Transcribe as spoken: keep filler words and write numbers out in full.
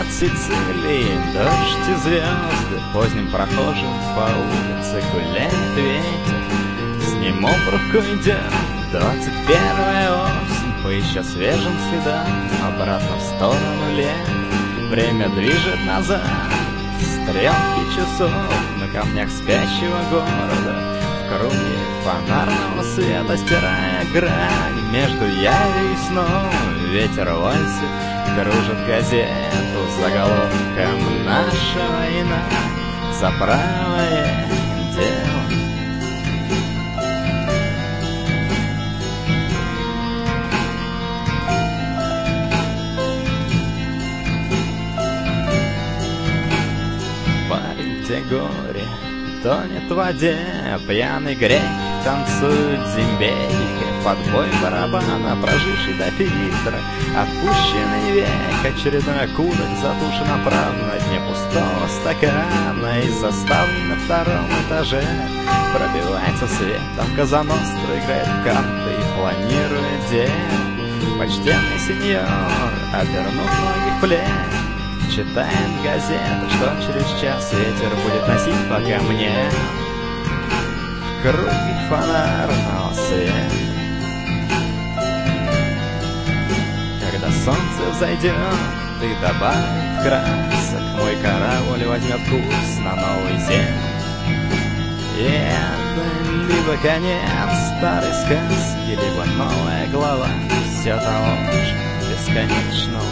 над Сицилией дождь и звезды, поздним прохожим по улице гуляет ветер. С ним об руку идет двадцать первая осень, по еще свежим следам обратно в сторону лет. Время движет назад стрелки часов на камнях спящего города, в круге фонарного света стирая грань между явью и сном. Ветер вальса кружит газету с заголовком «Наша война за правое дело». Парень, где горе тонет в воде, пьяный грек танцует зимбейки, под бой барабана, проживший до фильтра, отпущенный век, очередной окурок затушен оправдан на дне пустого стакана. Из заставки на втором этаже пробивается свет, там Казаностро играет в карты и планирует дело. Почтенный сеньор, обернув ноги в плед, читает газету, что через час ветер будет носить по камням в круге фонарного света. Когда солнце взойдет и добавит красок, мой корабль возьмет курс на новый землю. И это либо конец старой сказки, либо новая глава все того же бесконечного